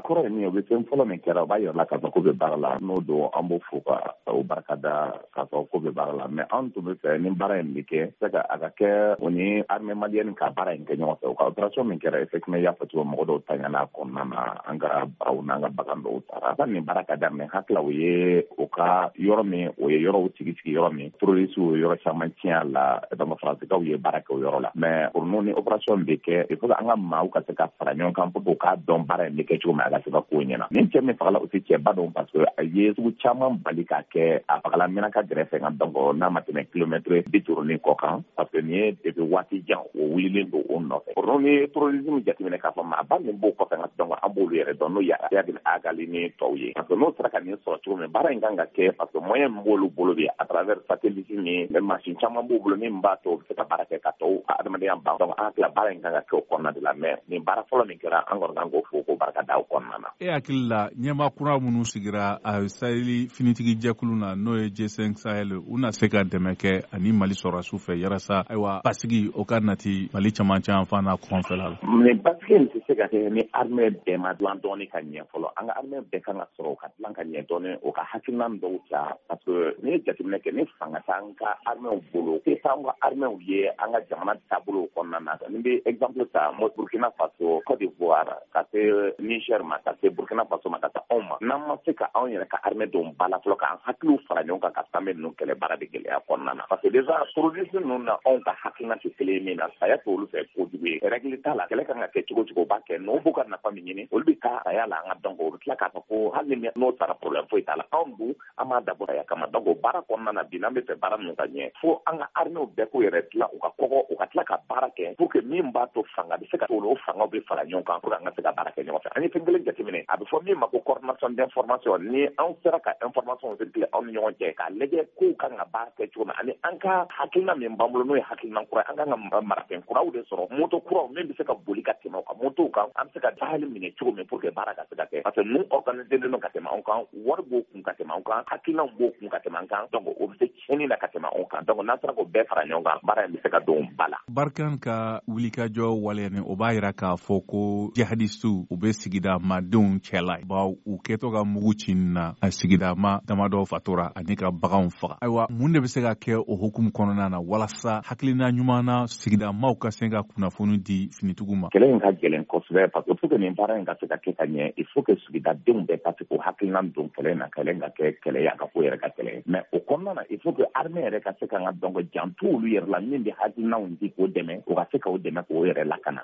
kɔrɔ ye min ye u bɛ fɛn fɔlɔ min kɛra u b'a yɛrɛ la k'a fɔ ko bɛ baara la n'o don an b'o fo ka o barika da k'a fɔ ko bɛ baara la mais an tun bɛ fɛ ni baara in bɛ kɛ se ka a ka kɛ o ni armée malienne ka baara in kɛ ɲɔgɔn fɛ u ka opération min kɛra effectivement y'a fɔ cogo mɔgɔ dɔw taɲana kɔnɔna na an ka baw n'an ka bagan dɔw taara ka nin baara ka daminɛ hakila o ye o ka yɔrɔ min o ye yɔrɔw sigi yɔrɔ min terroristes ye yɔrɔ caman tiɲɛ a la donc faransikɛw ye baara kɛ o yɔrɔ la mais pour nous ni opération bɛ kɛ il faut an ka maaw ka se ka fara ɲɔgɔn kan pour k'a dɔn baara in bɛ kɛ cogo min a ka se ka k'o ɲɛna ni cɛ min fagala o tɛ cɛba dɔn parce que a ye sugu caman bali k'a kɛ a fagala Minaka gɛrɛfɛ kan donc n'a ma tɛmɛ kilomètre 50 kɔ kan parce que nin ye depuis waati jan o wulilen don o nɔfɛ pour nous ni terrorisme jateminɛ k'a fɔ maaba min b'o kɔfɛ donc an b'olu yɛrɛ dɔn n'o ye Agali ni tɔw ye parce que n'o sera ka nin sɔrɔ cogo min baara in kan ka kɛ parce que moyen min b'olu bolo bi à travers satellite ni machine caman b'u bolo min b'a to u bɛ se ka baara kɛ ka tɔw adamadenya ban donc an hakili baara in kan ka kɛ o kɔnɔna de la mais nin baara fɔlɔ min kɛra an kɔni kan k'o fo ko barika da o kɔnɔna na. E hakili la ɲɛmaa kura minnu sigira a Saheli finitigi jɛkulu na n'o ye G5 Sahel u na se ka dɛmɛ kɛ ani Mali sɔrɔdasiw fɛ yarasa ayiwa basigi o ka nati Mali caman fana kɔnfɛla la. Mais basigi in tɛ se ka kɛ ni armée bɛɛ ma dilan dɔɔni ka ɲɛ fɔlɔ an ka armée bɛɛ kan ka sɔrɔ o ka dilan ka ɲɛ dɔɔni o ka hakilina dɔw ta parce que ni ye jateminɛ kɛ ni fanga t'an ka armée bolo tɛ taa an ka armée ye an ka jamana taabolo kɔnɔna na ni bɛ exemple ta Burkina Faso Côte d'Ivoire ka se Niger ma ka se Burkina Faso ma ka se anw ma n'an ma se ka anw yɛrɛ ka armée don ba la fɔlɔ k'an hakiliw fara ɲɔgɔn kan ka samɛ ninnu kɛlɛ baara de gɛlɛya kɔnɔna na parce que déjà terroristes ninnu na anw ka hakilina tɛ kelen ye min na saya t'olu fɛ kojugu ye règle t'a la kɛlɛ kan ka kɛ cogo o b'a kɛ n'o b'u ka nafa min ɲini olu bɛ taa saya la an ka donc o bɛ tila k'a fɔ ko hali ni n'o taara problème foyi t'a la anw dun an m'a dabɔ saya kama donc o baara kɔnɔna na bi n'an bɛ fɛ baara ninnu ka ɲɛ fo an ka armée bɛɛ k'u yɛrɛ dilan u ka kɔgɔ u ka tila ka baara kɛ pour que min b'a to fanga bɛ se ka o fangaw bɛ fara ɲɔgɔn kan pour que an ka se ka baara kɛ ɲɔgɔn fɛ an ye fɛn kelen jateminɛ a bɛ fɔ min ma ko coordination d'information ni an sera ka information circuler aw ni ɲɔgɔn cɛ k'a lajɛ kow kan ka baara kɛ cogo min ani an ka hakilina min b'an bolo n'o ye hakilina kura an kan ka marafɛn kuraw de sɔrɔ moto kuraw min bɛ se ka boli ka tɛmɛ o kan motow kan an bɛ se ka dahali minɛ cogo min pour que baara ka se ka kɛ parce que nous organisé don ka tɛmɛ anw kan wari b'o kun ka tɛmɛ anw kan hakilinaw b'o kun ka tɛmɛ an kan donc o bɛ se tiɲɛni na ka tɛmɛ anw kan donc n'an sera k'o bɛɛ fara ɲɔgɔn kan baara in bɛ se ka don ba la. Barkan ka wulikajɔ waleya o b'a yira k'a fɔ ko jihadistu u bɛ sigida maadenw cɛla baw u kɛtɔ ka mugu ci na a sigida ma damadɔ fatora ani ka baganw faga ayiwa mun de bɛ se ka kɛ o hukumu kɔnɔna na walasa hakilina ɲuman na sigida maaw ka se ka kunnafoni di finitigiw ma. Kɛlɛ in ka gɛlɛn kosɛbɛ parce que faut que nin baara in ka se ka kɛ ka ɲɛ il faut que sigidadenw bɛɛ ka se k'o hakilina don kɛlɛ in na kɛlɛ in ka kɛ kɛlɛ ye a ka ko yɛrɛ ka kɛlɛ mais o kɔnɔna na il faut que armée yɛrɛ ka se ka donc janto olu yɛrɛ la min bɛ hakilinaw di k'o dɛmɛ o ka se k'o dɛmɛ k'o yɛrɛ lakana